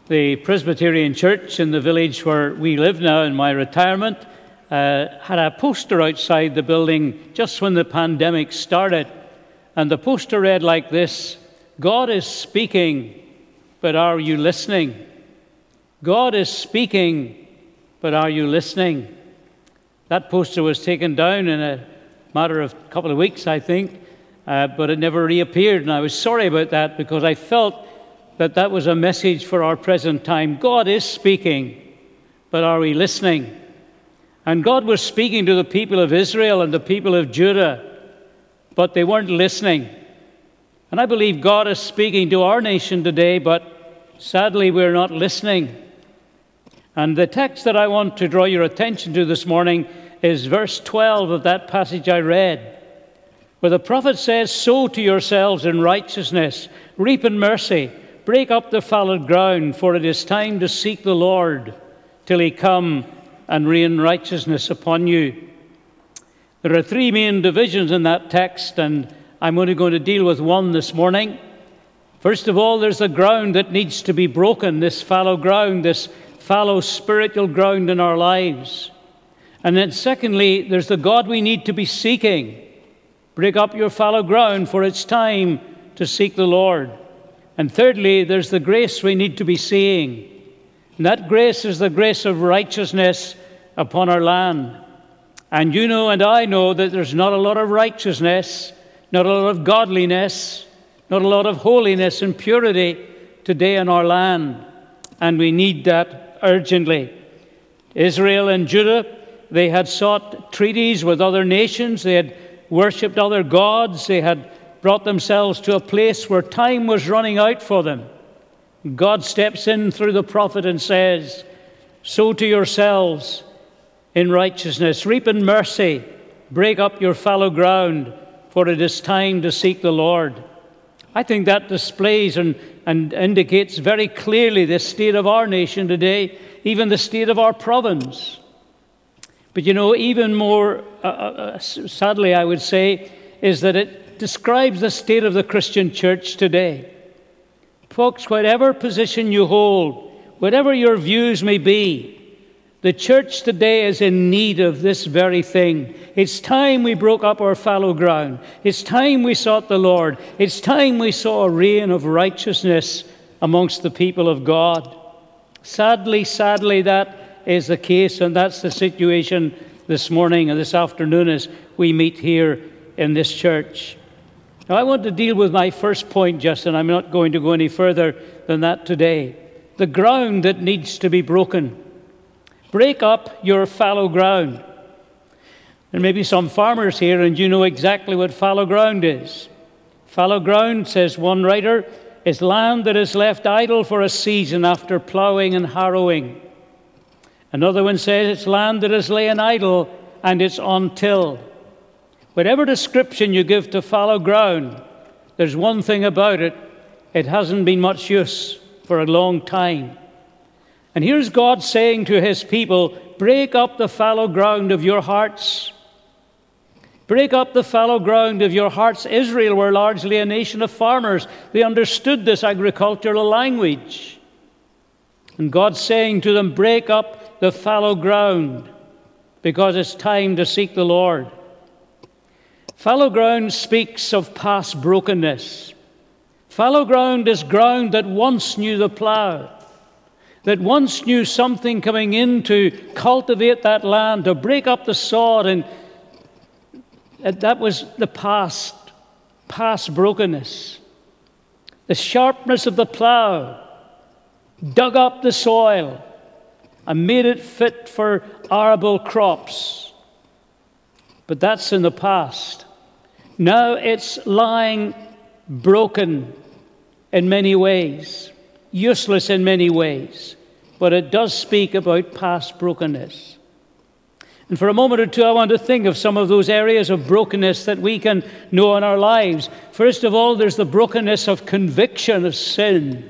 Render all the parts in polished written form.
The Presbyterian Church in the village where we live now in my retirement had a poster outside the building just when the pandemic started. And the poster read like this: God is speaking, but are you listening? God is speaking, but are you listening? That poster was taken down in a matter of a couple of weeks, I think, but it never reappeared. And I was sorry about that because I felt that that was a message for our present time. God is speaking, but are we listening? And God was speaking to the people of Israel and the people of Judah, but they weren't listening. And I believe God is speaking to our nation today, but sadly we're not listening. And the text that I want to draw your attention to this morning is verse 12 of that passage I read, where the prophet says, "Sow to yourselves in righteousness, reap in mercy, break up the fallow ground, for it is time to seek the Lord till he come and rain righteousness upon you." There are three main divisions in that text, and I'm only going to deal with one this morning. First of all, there's the ground that needs to be broken, this fallow ground, this fallow spiritual ground in our lives. And then secondly, there's the God we need to be seeking. Break up your fallow ground, for it's time to seek the Lord. And thirdly, there's the grace we need to be seeing. And that grace is the grace of righteousness upon our land. And you know and I know that there's not a lot of righteousness, not a lot of godliness, not a lot of holiness and purity today in our land. And we need that urgently. Israel and Judah, they had sought treaties with other nations. They had worshipped other gods. They had brought themselves to a place where time was running out for them. God steps in through the prophet and says, "Sow to yourselves in righteousness, reap in mercy, break up your fallow ground, for it is time to seek the Lord." I think that displays and indicates very clearly the state of our nation today, even the state of our province. But you know, even more sadly, I would say, is that it describes the state of the Christian church today. Folks, whatever position you hold, whatever your views may be, the church today is in need of this very thing. It's time we broke up our fallow ground. It's time we sought the Lord. It's time we saw a reign of righteousness amongst the people of God. Sadly, that is the case, and that's the situation this morning and this afternoon as we meet here in this church. Now, I want to deal with my first point, Justin. I'm not going to go any further than that today. The ground that needs to be broken. Break up your fallow ground. There may be some farmers here, and you know exactly what fallow ground is. Fallow ground, says one writer, is land that is left idle for a season after ploughing and harrowing. Another one says it's land that is laying idle and it's untilled. Whatever description you give to fallow ground, there's one thing about it: it hasn't been much use for a long time. And here's God saying to his people, break up the fallow ground of your hearts. Break up the fallow ground of your hearts. Israel were largely a nation of farmers. They understood this agricultural language. And God's saying to them, break up the fallow ground, because it's time to seek the Lord. Fallow ground speaks of past brokenness. Fallow ground is ground that once knew the plough, that once knew something coming in to cultivate that land, to break up the sod, and that was the past brokenness. The sharpness of the plough dug up the soil and made it fit for arable crops. But that's in the past. Now it's lying broken in many ways, useless in many ways, but it does speak about past brokenness. And for a moment or two, I want to think of some of those areas of brokenness that we can know in our lives. First of all, there's the brokenness of conviction of sin.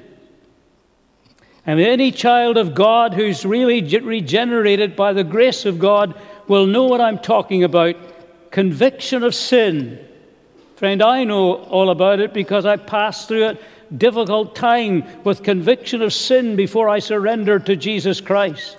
And any child of God who's really regenerated by the grace of God will know what I'm talking about. Conviction of sin. Friend, I know all about it because I passed through it difficult time with conviction of sin before I surrendered to Jesus Christ.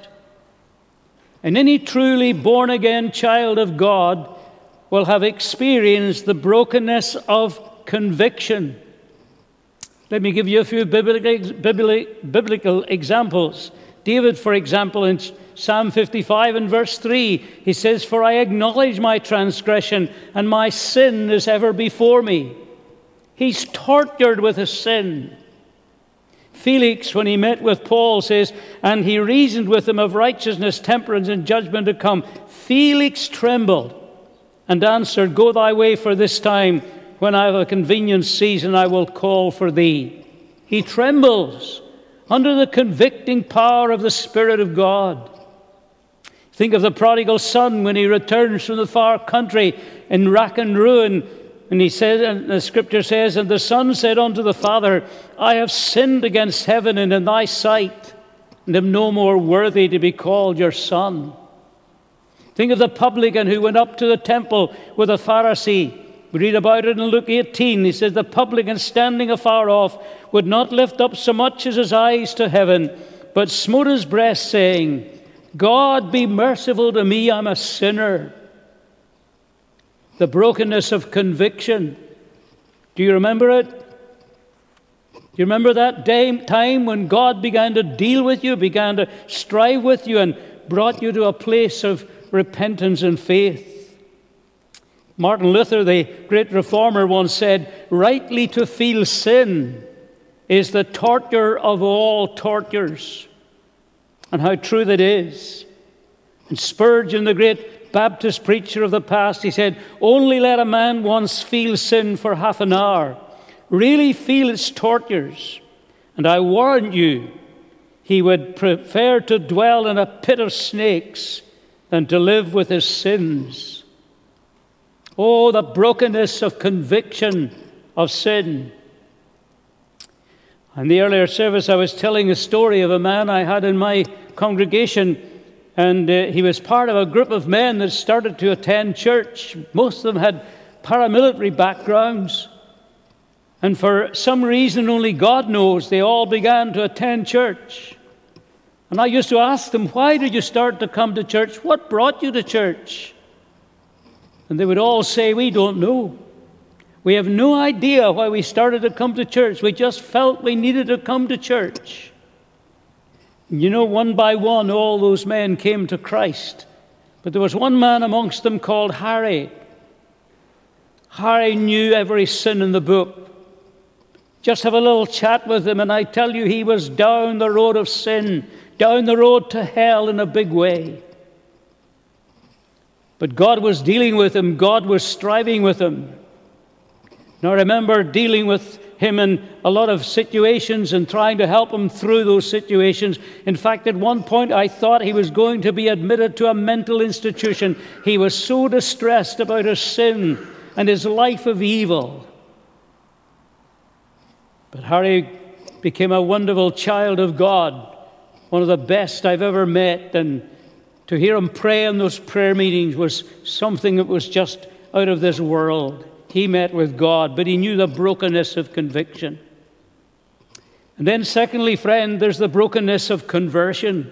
And any truly born-again child of God will have experienced the brokenness of conviction. Let me give you a few biblical examples. David, for example, in Psalm 55 and verse 3, he says, "For I acknowledge my transgression, and my sin is ever before me." He's tortured with his sin. Felix, when he met with Paul, says, "And he reasoned with him of righteousness, temperance, and judgment to come. Felix trembled and answered, Go thy way, for this time, when I have a convenient season, I will call for thee." He trembles under the convicting power of the Spirit of God. Think of the prodigal son when he returns from the far country in rack and ruin. And he says, and the scripture says, "And the son said unto the father, I have sinned against heaven and in thy sight, and am no more worthy to be called your son." Think of the publican who went up to the temple with a Pharisee. We read about it in Luke 18. He says, "The publican standing afar off would not lift up so much as his eyes to heaven, but smote his breast, saying, God, be merciful to me, I'm a sinner." The brokenness of conviction. Do you remember it? Do you remember that time when God began to deal with you, began to strive with you, and brought you to a place of repentance and faith? Martin Luther, the great reformer, once said, "Rightly to feel sin is the torture of all tortures." And how true that is. And Spurgeon, the great Baptist preacher of the past, he said, "Only let a man once feel sin for half an hour, really feel its tortures, and I warrant you, he would prefer to dwell in a pit of snakes than to live with his sins." Oh, the brokenness of conviction of sin. In the earlier service, I was telling a story of a man I had in my congregation, and he was part of a group of men that started to attend church. Most of them had paramilitary backgrounds, and for some reason only God knows, they all began to attend church. And I used to ask them, "Why did you start to come to church? What brought you to church?" And they would all say, "We don't know. We have no idea why we started to come to church. We just felt we needed to come to church." And you know, one by one, all those men came to Christ. But there was one man amongst them called Harry. Harry knew every sin in the book. Just have a little chat with him, and I tell you, he was down the road of sin, down the road to hell in a big way. But God was dealing with him. God was striving with him. And I remember dealing with him in a lot of situations and trying to help him through those situations. In fact, at one point, I thought he was going to be admitted to a mental institution. He was so distressed about his sin and his life of evil. But Harry became a wonderful child of God, one of the best I've ever met. And to hear him pray in those prayer meetings was something that was just out of this world. He met with God, but he knew the brokenness of conviction. And then secondly, friend, there's the brokenness of conversion.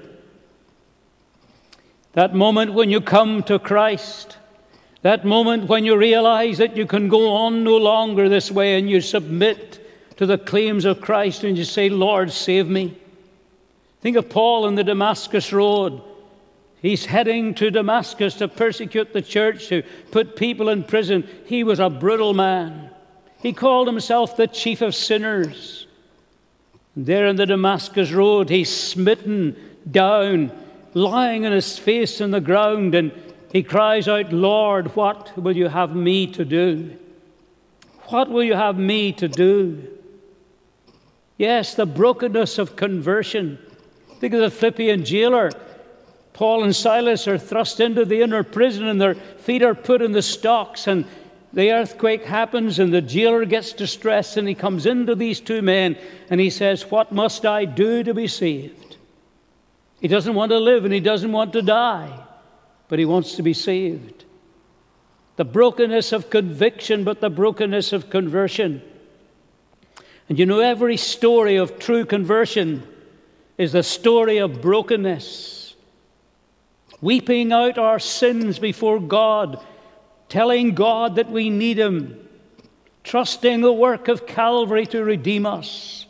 That moment when you come to Christ, that moment when you realize that you can go on no longer this way, and you submit to the claims of Christ and you say, "Lord, save me." Think of Paul on the Damascus Road. He's heading to Damascus to persecute the church, to put people in prison. He was a brutal man. He called himself the chief of sinners. And there on the Damascus Road, he's smitten down, lying on his face on the ground, and he cries out, "Lord, what will you have me to do? What will you have me to do?" Yes, the brokenness of conversion. Think of the Philippian jailer. Paul and Silas are thrust into the inner prison, and their feet are put in the stocks, and the earthquake happens, and the jailer gets distressed, and he comes into these two men, and he says, "What must I do to be saved?" He doesn't want to live, and he doesn't want to die, but he wants to be saved. The brokenness of conviction, but the brokenness of conversion. And you know, every story of true conversion is the story of brokenness. Weeping out our sins before God, telling God that we need Him, trusting the work of Calvary to redeem us.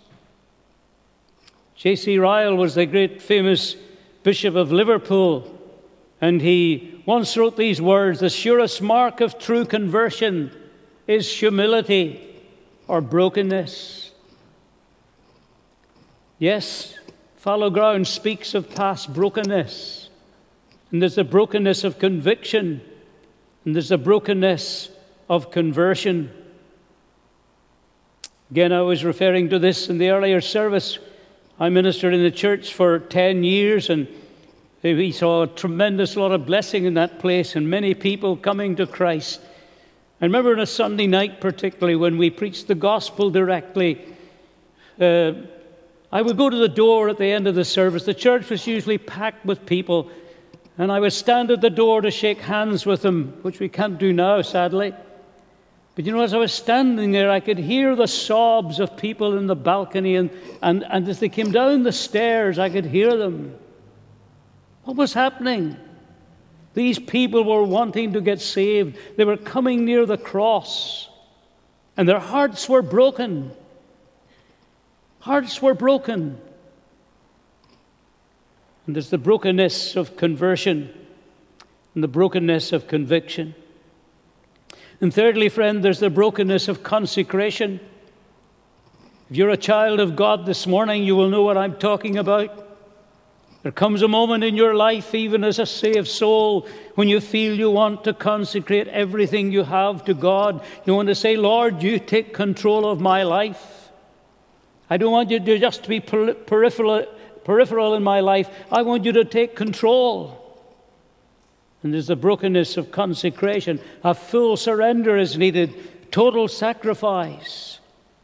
J.C. Ryle was the great famous Bishop of Liverpool, and he once wrote these words: "The surest mark of true conversion is humility or brokenness." Yes, Fallow Ground speaks of past brokenness, and there's the brokenness of conviction, and there's the brokenness of conversion. Again, I was referring to this in the earlier service. I ministered in the church for 10 years, and we saw a tremendous lot of blessing in that place and many people coming to Christ. I remember on a Sunday night particularly when we preached the gospel directly, I would go to the door at the end of the service. The church was usually packed with people, and I would stand at the door to shake hands with them, which we can't do now, sadly. But you know, as I was standing there, I could hear the sobs of people in the balcony, and as they came down the stairs, I could hear them. What was happening? These people were wanting to get saved. They were coming near the cross, and their hearts were broken. Hearts were broken. And there's the brokenness of conversion and the brokenness of conviction. And thirdly, friend, there's the brokenness of consecration. If you're a child of God this morning, you will know what I'm talking about. There comes a moment in your life, even as a saved soul, when you feel you want to consecrate everything you have to God. You want to say, "Lord, you take control of my life. I don't want you to just be peripheral in my life. I want you to take control." And there's the brokenness of consecration. A full surrender is needed, total sacrifice.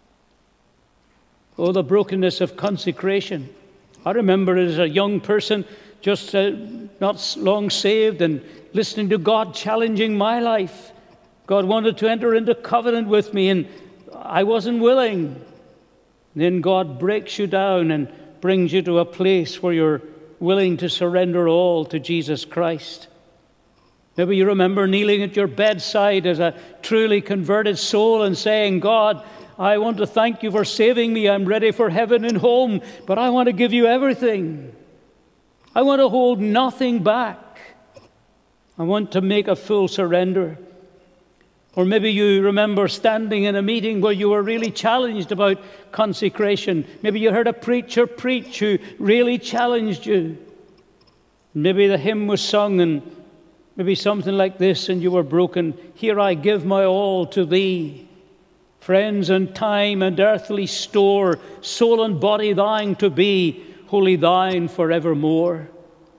Oh, the brokenness of consecration. I remember as a young person, just not long saved, and listening to God challenging my life. God wanted to enter into covenant with me, and I wasn't willing. Then God breaks you down and brings you to a place where you're willing to surrender all to Jesus Christ. Maybe you remember kneeling at your bedside as a truly converted soul and saying, "God, I want to thank you for saving me. I'm ready for heaven and home, but I want to give you everything. I want to hold nothing back. I want to make a full surrender." Or maybe you remember standing in a meeting where you were really challenged about consecration. Maybe you heard a preacher preach who really challenged you. Maybe the hymn was sung and maybe something like this, and you were broken. "Here I give my all to thee. Friends and time and earthly store, soul and body thine to be, wholly thine forevermore."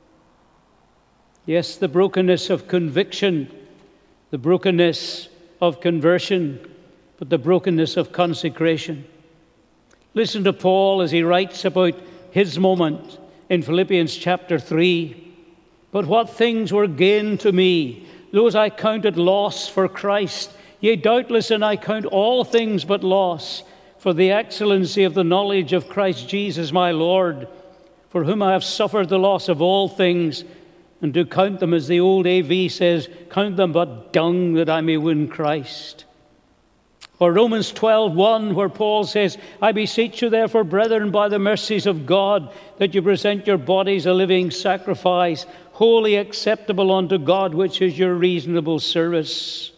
Yes, the brokenness of conviction, the brokenness of conversion, but the brokenness of consecration. Listen to Paul as he writes about his moment in Philippians chapter 3. "But what things were gain to me, those I counted loss for Christ. Yea, doubtless, and I count all things but loss, for the excellency of the knowledge of Christ Jesus my Lord, for whom I have suffered the loss of all things, and do count them," as the old AV says, "count them but dung that I may win Christ." Or Romans 12:1, where Paul says, "I beseech you therefore, brethren, by the mercies of God, that you present your bodies a living sacrifice, wholly acceptable unto God, which is your reasonable service."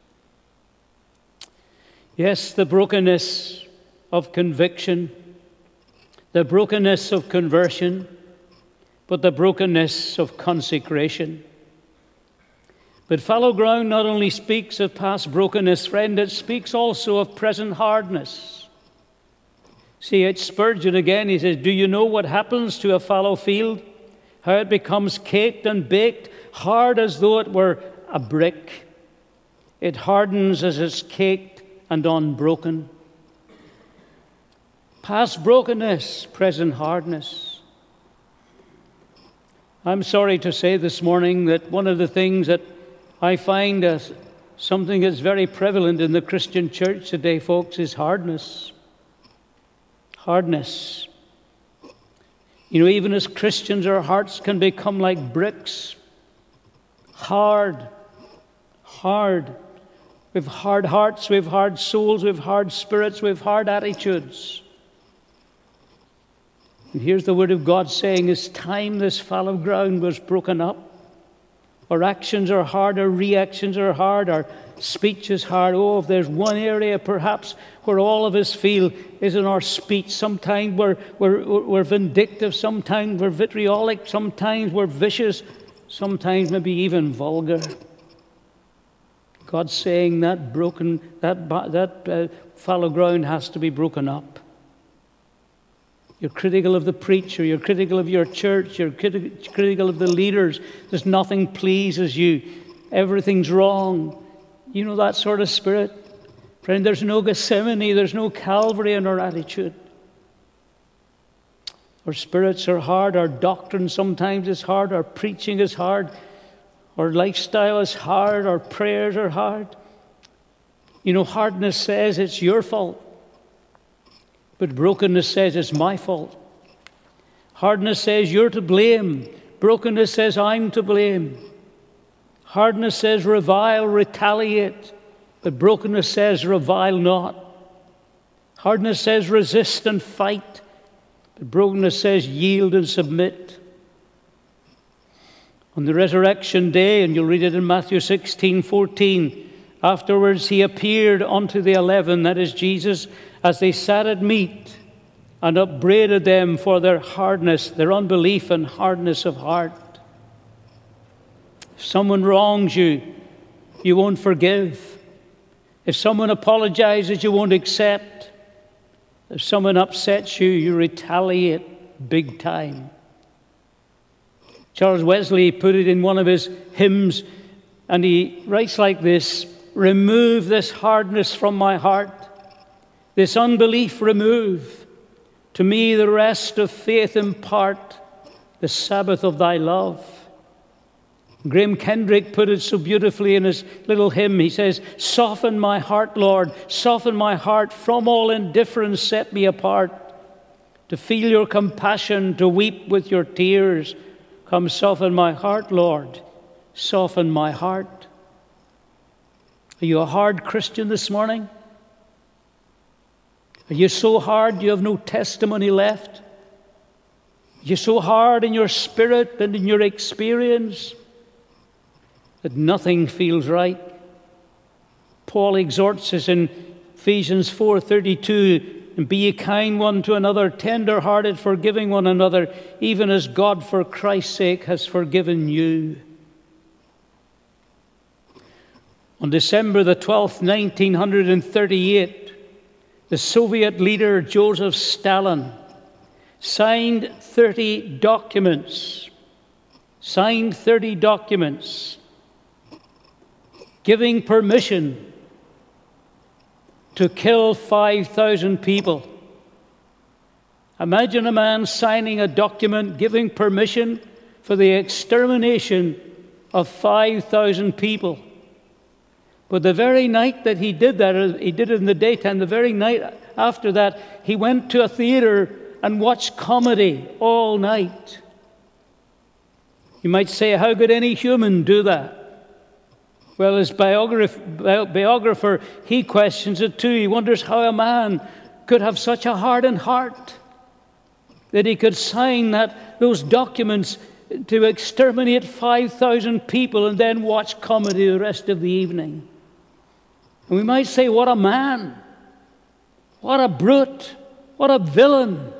Yes, the brokenness of conviction, the brokenness of conversion, but the brokenness of consecration. But Fallow Ground not only speaks of past brokenness, friend, it speaks also of present hardness. C.H. Spurgeon again, he says, "Do you know what happens to a fallow field? How it becomes caked and baked, hard as though it were a brick. It hardens as it's caked and unbroken." Past brokenness, present hardness. I'm sorry to say this morning that one of the things that I find as something that's very prevalent in the Christian church today, folks, is hardness. Hardness. You know, even as Christians, our hearts can become like bricks. Hard. We've hard hearts, we've hard souls, we've hard spirits, we've hard attitudes. And here's the word of God saying, it's time this fallow ground was broken up. Our actions are hard, our reactions are hard, our speech is hard. Oh, if there's one area perhaps where all of us feel is in our speech. Sometimes we're vindictive, sometimes we're vitriolic, sometimes we're vicious, sometimes maybe even vulgar. God's saying that fallow ground has to be broken up. You're critical of the preacher, you're critical of your church, you're critical of the leaders. There's nothing pleases you. Everything's wrong. You know that sort of spirit? Friend, there's no Gethsemane, there's no Calvary in our attitude. Our spirits are hard, our doctrine sometimes is hard, our preaching is hard, our lifestyle is hard, our prayers are hard. You know, hardness says it's your fault. But brokenness says it's my fault. Hardness says you're to blame. Brokenness says I'm to blame. Hardness says revile, retaliate. But brokenness says revile not. Hardness says resist and fight. But brokenness says yield and submit. On the resurrection day, and you'll read it in Matthew 16:14, afterwards he appeared unto the 11, that is Jesus, as they sat at meat, and upbraided them for their hardness, their unbelief and hardness of heart. If someone wrongs you, you won't forgive. If someone apologizes, you won't accept. If someone upsets you, you retaliate big time. Charles Wesley put it in one of his hymns, and he writes like this: remove this hardness from my heart, this unbelief remove, to me the rest of faith impart, the Sabbath of thy love. Graham Kendrick put it so beautifully in his little hymn. He says, soften my heart, Lord, soften my heart, from all indifference set me apart, to feel your compassion, to weep with your tears. Come soften my heart, Lord, soften my heart. Are you a hard Christian this morning? Are you so hard you have no testimony left? Are you so hard in your spirit and in your experience that nothing feels right? Paul exhorts us in Ephesians 4:32, and be ye kind one to another, tender-hearted, forgiving one another, even as God for Christ's sake has forgiven you. On December the 12th, 1938, the Soviet leader Joseph Stalin signed 30 documents giving permission to kill 5,000 people. Imagine a man signing a document giving permission for the extermination of 5,000 people. But the very night that he did that, he did it in the daytime, the very night after that, he went to a theater and watched comedy all night. You might say, how could any human do that? Well, his biographer, he questions it too. He wonders how a man could have such a hardened heart that he could sign those documents to exterminate 5,000 people and then watch comedy the rest of the evening. And we might say, what a man, what a brute, what a villain.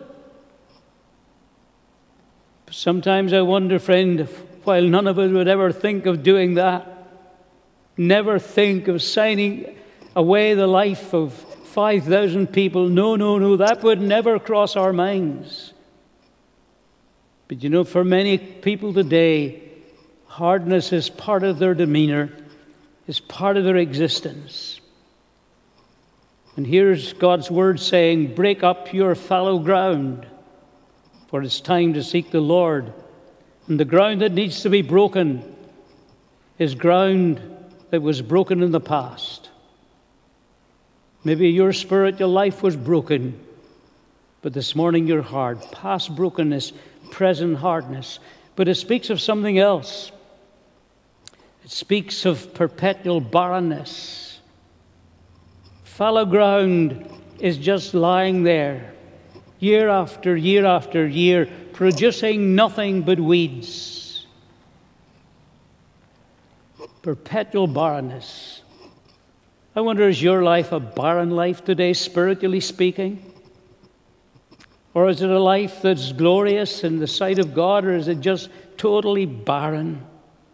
But sometimes I wonder, friend, while none of us would ever think of doing that, never think of signing away the life of 5,000 people. No, that would never cross our minds. But you know, for many people today, hardness is part of their demeanor, is part of their existence. And here's God's word saying, break up your fallow ground, for it's time to seek the Lord. And the ground that needs to be broken is ground that was broken in the past. Maybe your spiritual life was broken. But this morning you're hard, past brokenness, present hardness. But it speaks of something else. It speaks of perpetual barrenness. Fallow ground is just lying there, year after year after year, producing nothing but weeds. Perpetual barrenness. I wonder, is your life a barren life today, spiritually speaking? Or is it a life that's glorious in the sight of God, or is it just totally barren?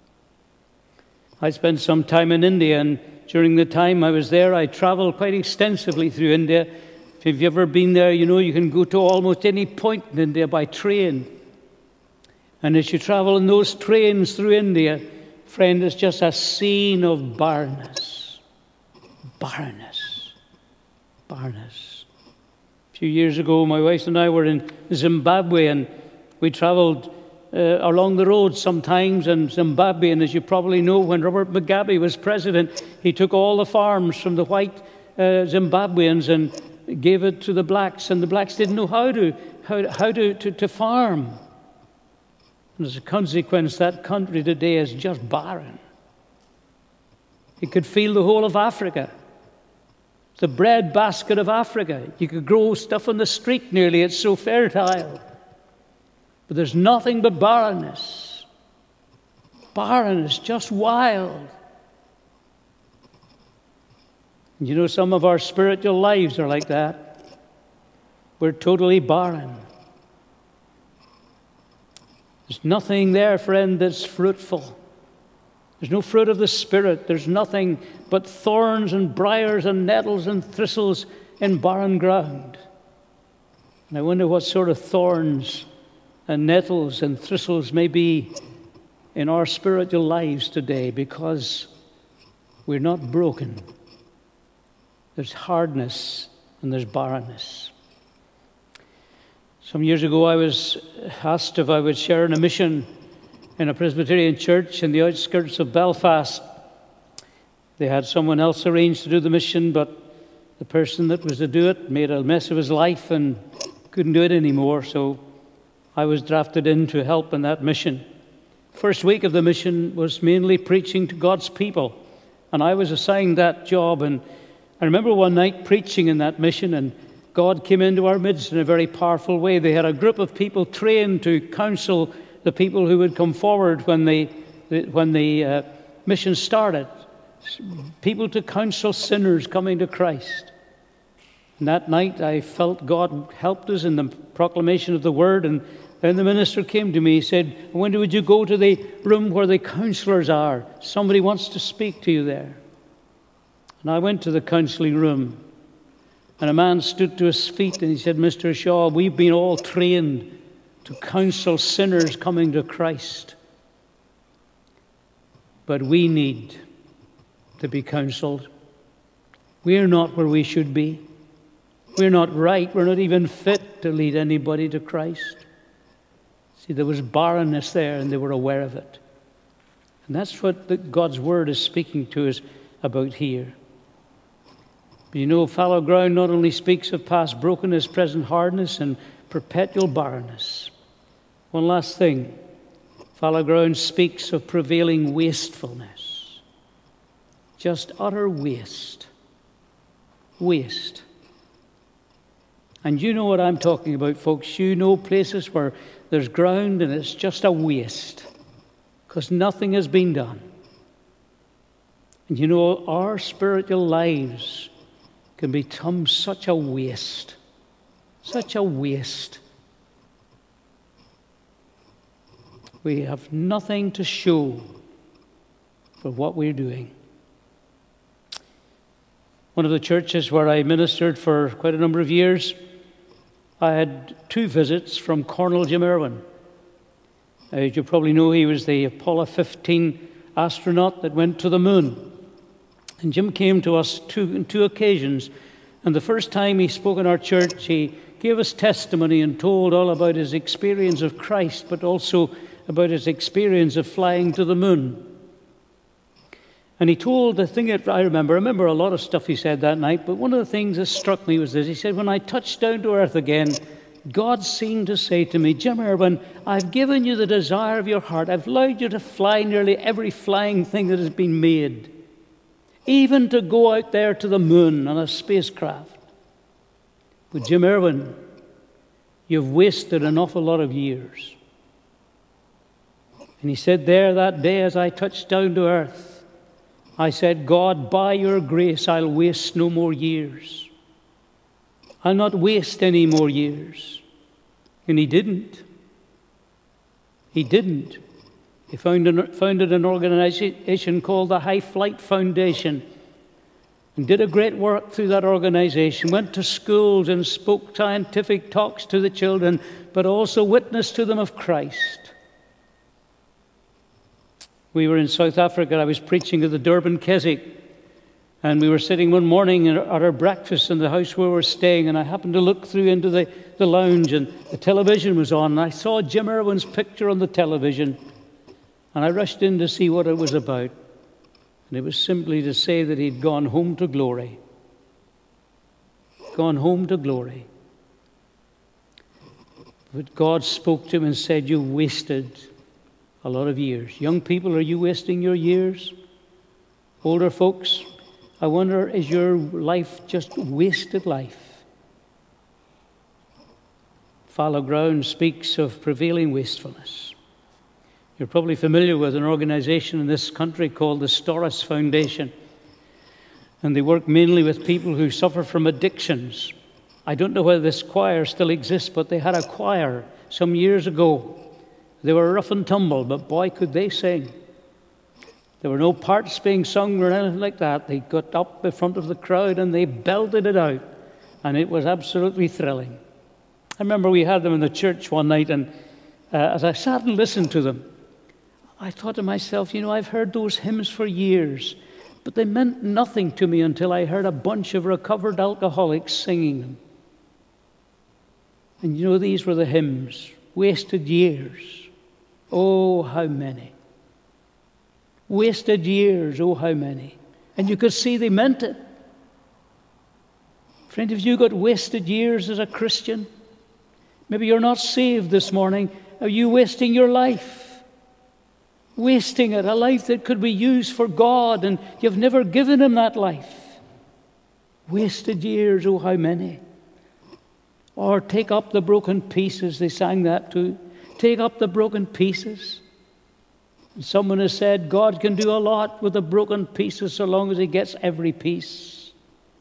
I spent some time in India, and during the time I was there, I traveled quite extensively through India. If you've ever been there, you know you can go to almost any point in India by train. And as you travel in those trains through India, friend, it's just a scene of barrenness. Barrenness. Barrenness. A few years ago, my wife and I were in Zimbabwe, and we traveled along the road sometimes in Zimbabwe. And as you probably know, when Robert Mugabe was president, he took all the farms from the white Zimbabweans and gave it to the blacks, and the blacks didn't know how to farm. And as a consequence, that country today is just barren. You could feel the whole of Africa. The breadbasket of Africa. You could grow stuff on the street nearly. It's so fertile. But there's nothing but barrenness. Barrenness, just wild. And you know, some of our spiritual lives are like that. We're totally barren. There's nothing there, friend, that's fruitful. There's no fruit of the Spirit. There's nothing but thorns and briars and nettles and thistles in barren ground. And I wonder what sort of thorns and nettles and thistles may be in our spiritual lives today, because we're not broken. There's hardness and there's barrenness. Some years ago, I was asked if I would share in a mission in a Presbyterian church in the outskirts of Belfast. They had someone else arranged to do the mission, but the person that was to do it made a mess of his life and couldn't do it anymore, so I was drafted in to help in that mission. First week of the mission was mainly preaching to God's people, and I was assigned that job. And I remember one night preaching in that mission, and God came into our midst in a very powerful way. They had a group of people trained to counsel the people who would come forward when the mission started. People to counsel sinners coming to Christ. And that night I felt God helped us in the proclamation of the word. And then the minister came to me. He said, "When would you go to the room where the counselors are? Somebody wants to speak to you there." And I went to the counseling room. And a man stood to his feet and he said, "Mr. Shaw, we've been all trained to counsel sinners coming to Christ. But we need to be counseled. We're not where we should be. We're not right. We're not even fit to lead anybody to Christ." See, there was barrenness there, and they were aware of it. And that's what God's Word is speaking to us about here. But you know, fallow ground not only speaks of past brokenness, present hardness, and perpetual barrenness. One last thing. Fallow ground speaks of prevailing wastefulness. Just utter waste. Waste. And you know what I'm talking about, folks. You know places where there's ground and it's just a waste because nothing has been done. And you know, our spiritual lives can become such a waste. Such a waste. We have nothing to show for what we're doing. One of the churches where I ministered for quite a number of years, I had 2 visits from Colonel Jim Irwin. As you probably know, he was the Apollo 15 astronaut that went to the moon. And Jim came to us on 2 occasions. And the first time he spoke in our church, he gave us testimony and told all about his experience of Christ, but also about his experience of flying to the moon. And he told the thing that I remember a lot of stuff he said that night, but one of the things that struck me was this. He said, "When I touched down to earth again, God seemed to say to me, Jim Irwin, I've given you the desire of your heart. I've allowed you to fly nearly every flying thing that has been made, even to go out there to the moon on a spacecraft. But Jim Irwin, you've wasted an awful lot of years. And he said there that day as I touched down to earth, I said, God, by your grace, I'll waste no more years. I'll not waste any more years. And he didn't. He didn't. He founded an organization called the High Flight Foundation and did a great work through that organization, went to schools and spoke scientific talks to the children, but also witnessed to them of Christ. We were in South Africa. I was preaching at the Durban Keswick, and we were sitting one morning at our breakfast in the house where we were staying, and I happened to look through into the lounge, and the television was on, and I saw Jim Irwin's picture on the television, and I rushed in to see what it was about. And it was simply to say that he'd gone home to glory. Gone home to glory. But God spoke to him and said, you wasted a lot of years. Young people, are you wasting your years? Older folks, I wonder, is your life just wasted life? Fallow Ground speaks of prevailing wastefulness. You're probably familiar with an organization in this country called the Storris Foundation. And they work mainly with people who suffer from addictions. I don't know whether this choir still exists, but they had a choir some years ago. They were rough and tumble, but boy, could they sing. There were no parts being sung or anything like that. They got up in front of the crowd and they belted it out. And it was absolutely thrilling. I remember we had them in the church one night, and as I sat and listened to them, I thought to myself, I've heard those hymns for years, but they meant nothing to me until I heard a bunch of recovered alcoholics singing them. And these were the hymns, wasted years. Oh, how many. Wasted years, oh, how many. And you could see they meant it. Friend, have you got wasted years as a Christian? Maybe you're not saved this morning. Are you wasting your life? Wasting it, a life that could be used for God, and you've never given him that life. Wasted years, oh, how many. Or take up the broken pieces, they sang that too. Take up the broken pieces. And someone has said, God can do a lot with the broken pieces so long as he gets every piece.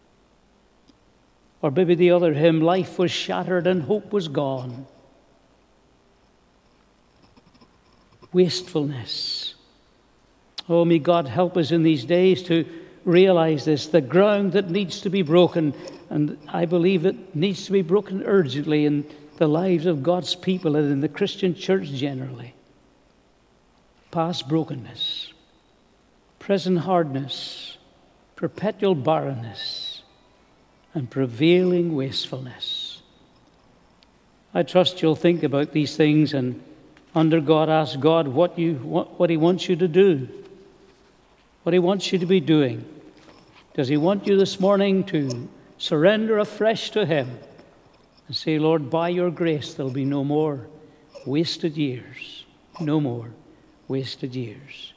Or maybe the other hymn, life was shattered and hope was gone. Wastefulness. Oh, may God help us in these days to realize this, the ground that needs to be broken, and I believe it needs to be broken urgently in the lives of God's people and in the Christian church generally. Past brokenness, present hardness, perpetual barrenness, and prevailing wastefulness. I trust you'll think about these things and under God, ask God what he wants you to do, what he wants you to be doing. Does he want you this morning to surrender afresh to him and say, Lord, by your grace there'll be no more wasted years, no more wasted years.